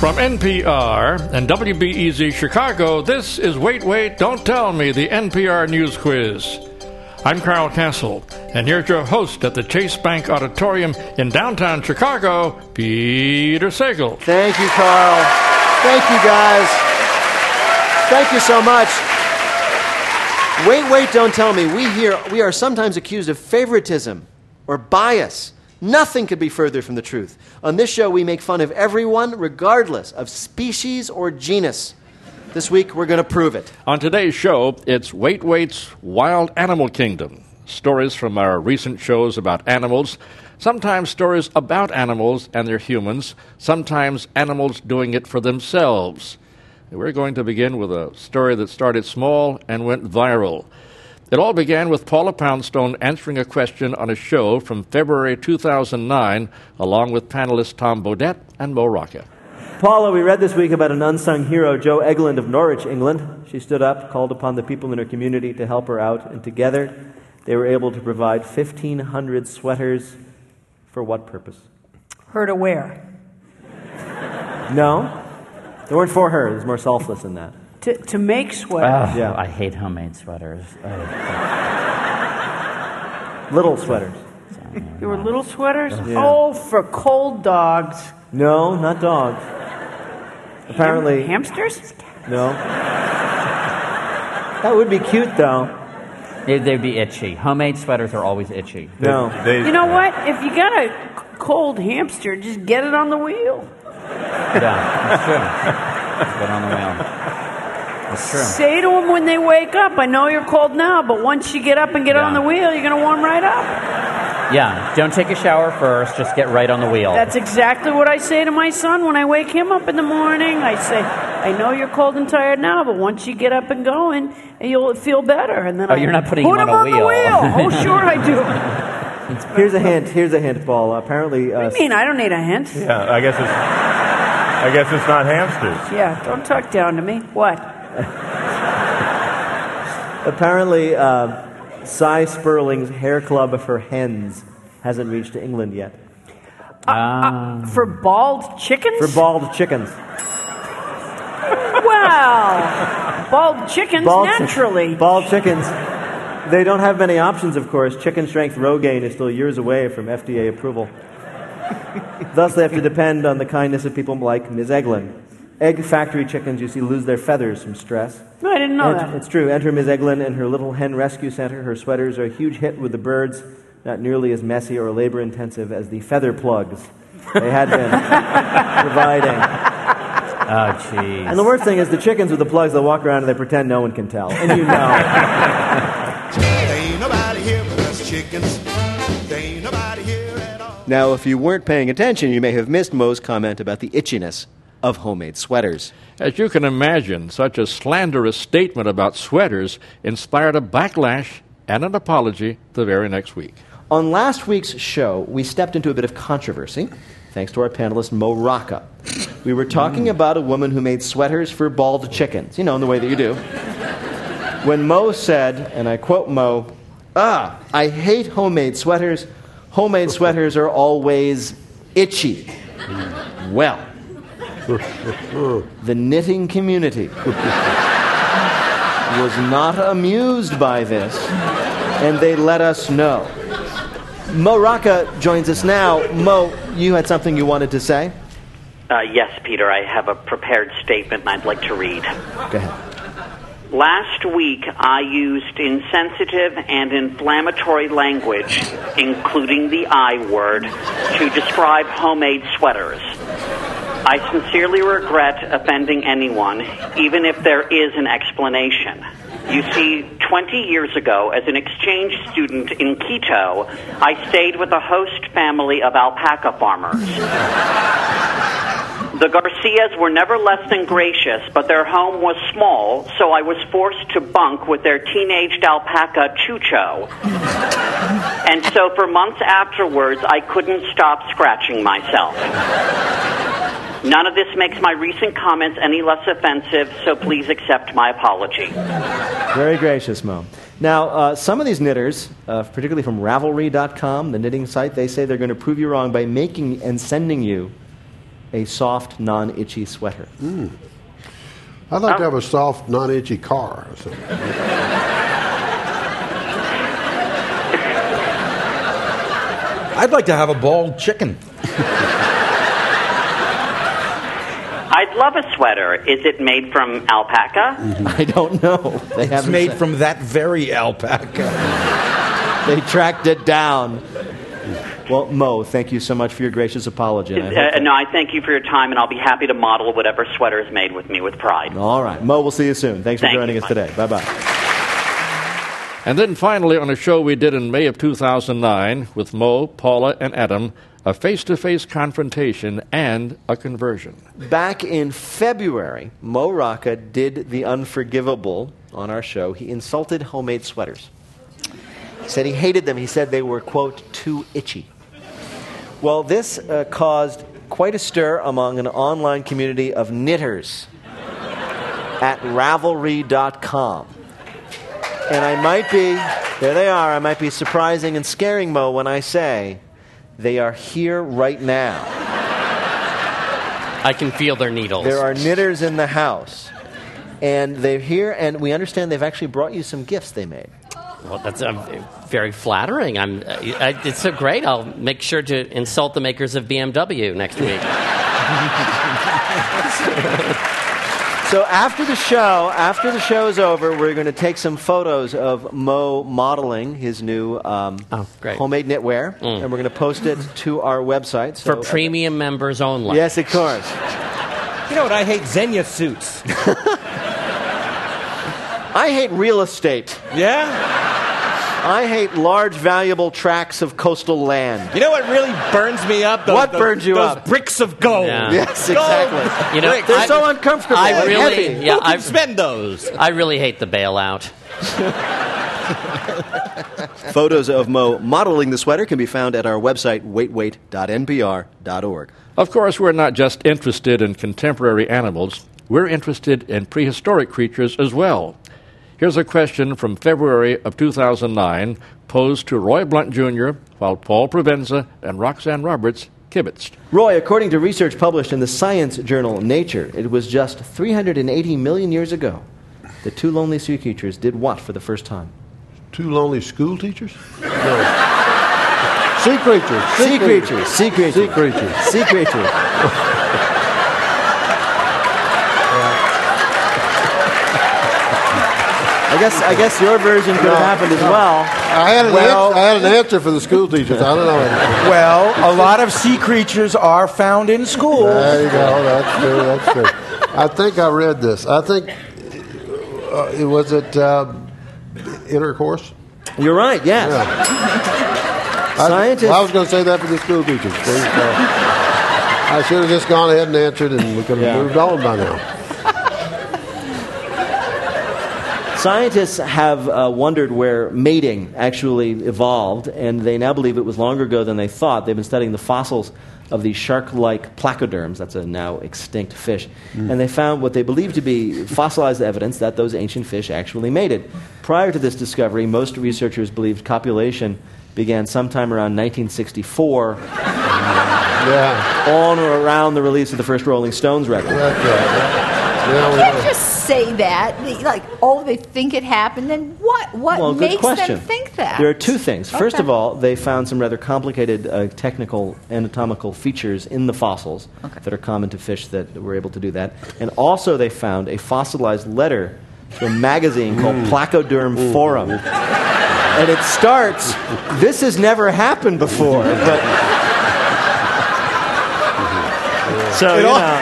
From NPR and WBEZ Chicago, this is Wait, Wait, Don't Tell Me, the NPR News Quiz. I'm Carl Castle, and here's your host at the Chase Bank Auditorium in downtown Chicago, Peter Sagal. Thank you, Carl. Thank you, guys. Thank you so much. Wait, wait, don't tell me. We are sometimes accused of favoritism or bias. Nothing could be further from the truth. On this show, we make fun of everyone, regardless of species or genus. This week, we're going to prove it. On today's show, it's Wait, Wait's Wild Animal Kingdom. Stories from our recent shows about animals, sometimes stories about animals and their humans, sometimes animals doing it for themselves. We're going to begin with a story that started small and went viral. It all began with Paula Poundstone answering a question on a show from February 2009, along with panelists Tom Bodett and Mo Rocca. Paula, we read this week about an unsung hero, Jo Egeland of Norwich, England. She stood up, called upon the people in her community to help her out, and together they were able to provide 1,500 sweaters. For what purpose? Her to wear. No, they weren't for her. It was more selfless than that. To make sweaters. Oh, Yeah. I hate homemade sweaters. Little sweaters. There were little sweaters? Yeah. Oh, for cold dogs. No, not dogs. Apparently, Hamsters? no. That would be cute, though. They'd be itchy. Homemade sweaters are always itchy. No. You know what? If you got a cold hamster, just get it on the wheel. Yeah, that's true. Get on the wheel. That's true. Say to them when they wake up, I know you're cold now, but once you get up and get on the wheel, you're going to warm right up. Yeah, don't take a shower first. Just get right on the wheel. That's exactly what I say to my son when I wake him up in the morning. I say, I know you're cold and tired now, but once you get up and going, you'll feel better. And then you're not putting put him him on a the wheel. wheel. Oh, sure I do. Here's a hint, Paul. Apparently, What do you mean? I don't need a hint. Yeah, I guess it's not hamsters. Yeah, don't talk down to me. What? apparently, Cy Sperling's hair club for hens hasn't reached England yet. For bald chickens? For bald chickens. Well, bald chickens, naturally. Bald chickens. They don't have many options, of course. Chicken strength Rogaine is still years away from FDA approval. Thus, they have to depend on the kindness of people like Ms. Egeland. Egg factory chickens, you see, lose their feathers from stress. No, I didn't know that. It's true. Enter Ms. Egeland and her little hen rescue center. Her sweaters are a huge hit with the birds, not nearly as messy or labor-intensive as the feather plugs they had been providing. Oh, jeez. And the worst thing is the chickens with the plugs, they walk around and they pretend no one can tell. And you know. There ain't nobody here but us chickens. There ain't nobody here at all. Now, if you weren't paying attention, you may have missed Mo's comment about the itchiness of homemade sweaters. As you can imagine, such a slanderous statement about sweaters inspired a backlash and an apology the very next week. On last week's show, we stepped into a bit of controversy, thanks to our panelist Mo Rocca. We were talking about a woman who made sweaters for bald chickens, in the way that you do. When Mo said, and I quote Mo, I hate homemade sweaters. Homemade sweaters are always itchy. Well, the knitting community was not amused by this, and they let us know. Mo Rocca joins us now. Mo, you had something you wanted to say? Yes, Peter, I have a prepared statement and I'd like to read. Go ahead. Last week, I used insensitive and inflammatory language, including the I word, to describe homemade sweaters. I sincerely regret offending anyone, even if there is an explanation. You see, 20 years ago, as an exchange student in Quito, I stayed with a host family of alpaca farmers. The Garcias were never less than gracious, but their home was small, so I was forced to bunk with their teenaged alpaca, Chucho. And so for months afterwards, I couldn't stop scratching myself. None of this makes my recent comments any less offensive, so please accept my apology. Very gracious, Mo. Now, some of these knitters, particularly from Ravelry.com, the knitting site, they say they're going to prove you wrong by making and sending you a soft, non-itchy sweater? I'd like to have a soft, non-itchy car. Or something. I'd like to have a bald chicken. I'd love a sweater. Is it made from alpaca? I don't know. They It's haven't made said. from that very alpaca. They tracked it down. Well, Mo, thank you so much for your gracious apology. and I hope that- No, I thank you for your time, and I'll be happy to model whatever sweater is made with me with pride. All right. Mo, we'll see you soon. Thanks for Thank joining you. us today. Bye-bye. And then finally, on a show we did in May of 2009 with Mo, Paula, and Adam, a face-to-face confrontation and a conversion. Back in February, Mo Rocca did the unforgivable on our show. He insulted homemade sweaters. He said he hated them. He said they were, quote, too itchy. Well, this caused quite a stir among an online community of knitters at Ravelry.com. And I might be, there they are, I might be surprising and scaring Mo when I say they are here right now. I can feel their needles. There are knitters in the house. And they're here, and we understand they've actually brought you some gifts they made. Well, that's very flattering. It's so great. I'll make sure to insult the makers of BMW next week. So after the show's over, we're going to take some photos of Mo modeling his new great. homemade knitwear, and we're going to post it to our website. For So, premium members only. yes, of course. You know what? I hate Xenia suits. I hate real estate. Yeah? I hate large, valuable tracts of coastal land. You know what really burns me up? What burns you up? Those bricks of gold. Yeah. Yes, Gold exactly. You know, bricks. They're so uncomfortable I and really- heavy. yeah, Who can spend those? I really hate the bailout. Photos of Mo modeling the sweater can be found at our website, waitwait.npr.org. Of course, we're not just interested in contemporary animals. We're interested in prehistoric creatures as well. Here's a question from February of 2009 posed to Roy Blunt Jr. while Paul Provenza and Roxanne Roberts kibitzed. Roy, according to research published in the science journal Nature, it was just 380 million years ago that two lonely sea creatures did what for the first time? Two lonely school teachers? No. Sea creatures. Sea creatures. Sea creatures. Sea creatures. Sea creatures. I guess your version could have happened as well. I had an answer for the school teachers. I don't know. Well, a lot of sea creatures are found in schools. There you go. That's true. That's true. I think I read this. I think it was at intercourse. You're right, yes. Yeah. Scientists. I was going to say that for the school teachers. See? I should have just gone ahead and answered, and we could have moved on by now. Scientists have wondered where mating actually evolved, and they now believe it was longer ago than they thought. They've been studying the fossils of these shark-like placoderms, that's a now extinct fish, and they found what they believe to be fossilized evidence that those ancient fish actually mated. Prior to this discovery, most researchers believed copulation began sometime around 1964, on or around the release of the first Rolling Stones record. That's right. You can't just say that. Like, they think it happened. Then what? What Well, good makes question. them think that? There are two things. First Okay. of all, they found some rather complicated technical anatomical features in the fossils that are common to fish that were able to do that. And also they found a fossilized letter from a magazine called Placoderm Forum. And it starts, "This has never happened before." But, so, you know.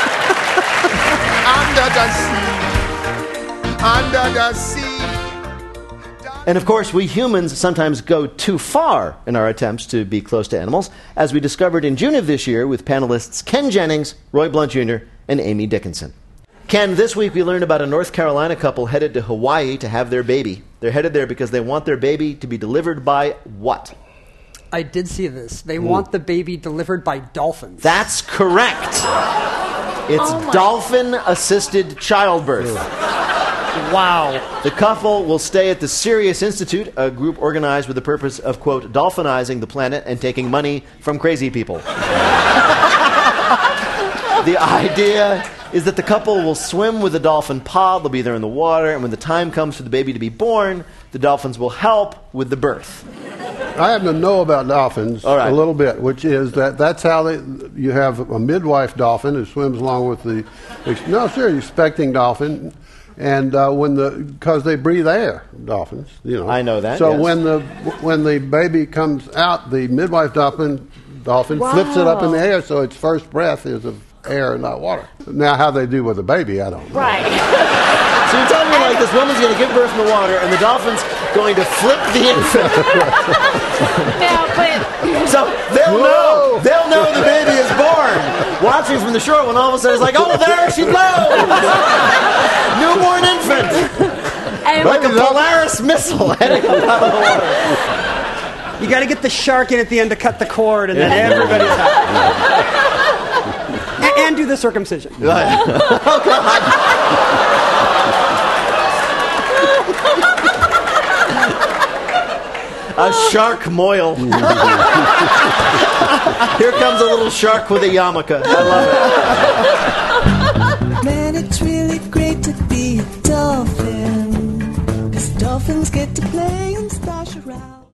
Under the sea. And of course, we humans sometimes go too far in our attempts to be close to animals, as we discovered in June of this year with panelists Ken Jennings, Roy Blunt Jr., and Amy Dickinson. Ken, this week we learned about a North Carolina couple headed to Hawaii to have their baby. They're headed there because they want their baby to be delivered by what? I did see this. They want the baby delivered by dolphins. That's correct. It's dolphin-assisted childbirth. Wow. The couple will stay at the Sirius Institute, a group organized with the purpose of, quote, dolphinizing the planet and taking money from crazy people. The idea is that the couple will swim with the dolphin pod. They'll be there in the water, and when the time comes for the baby to be born, the dolphins will help with the birth. I happen to know about dolphins All right. a little bit, which is that's how you have a midwife dolphin who swims along with the expecting dolphin, and because they breathe air, dolphins, I know that. So yes. when the baby comes out, the midwife dolphin flips it up in the air, so its first breath is of air and not water. Now, how they do with a baby, I don't know. Right. So you're telling me like this woman's going to give birth in the water, and the dolphin's going to flip the infant. Now, but So they'll know the baby is born. Watching from the shore, when all of a sudden it's like, oh, there she blows! Newborn infant! Like a Polaris missile heading up out of the water. You got to get the shark in at the end to cut the cord, and then everybody's happy. And do the circumcision. Oh, God. A shark moil. Here comes a little shark with a yarmulke. I love it. Man, it's really great to be a dolphin, 'cause dolphins get to play in